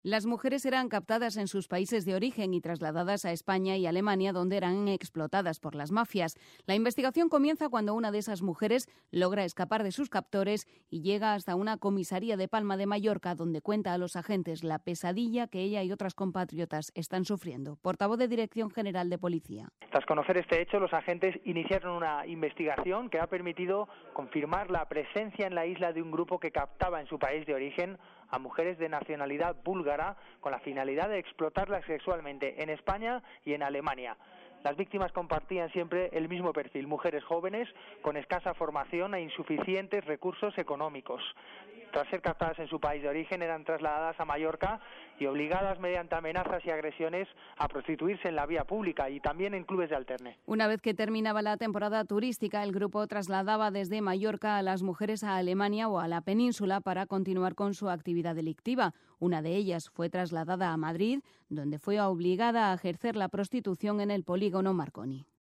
Las mujeres eran captadas en sus países de origen y trasladadas a España y Alemania, donde eran explotadas por las mafias. La investigación comienza cuando una de esas mujeres logra escapar de sus captores y llega hasta una comisaría de Palma de Mallorca, donde cuenta a los agentes la pesadilla que ella y otras compatriotas están sufriendo. Portavoz de Dirección General de Policía. Tras conocer este hecho, los agentes iniciaron una investigación que ha permitido confirmar la presencia en la isla de un grupo que captaba en su país de origen a mujeres de nacionalidad búlgara con la finalidad de explotarlas sexualmente en España y en Alemania. Las víctimas compartían siempre el mismo perfil, mujeres jóvenes con escasa formación e insuficientes recursos económicos. Tras ser captadas en su país de origen, eran trasladadas a Mallorca y obligadas mediante amenazas y agresiones a prostituirse en la vía pública y también en clubes de alterne. Una vez que terminaba la temporada turística, el grupo trasladaba desde Mallorca a las mujeres a Alemania o a la península para continuar con su actividad delictiva. Una de ellas fue trasladada a Madrid, donde fue obligada a ejercer la prostitución en el polígono Marconi.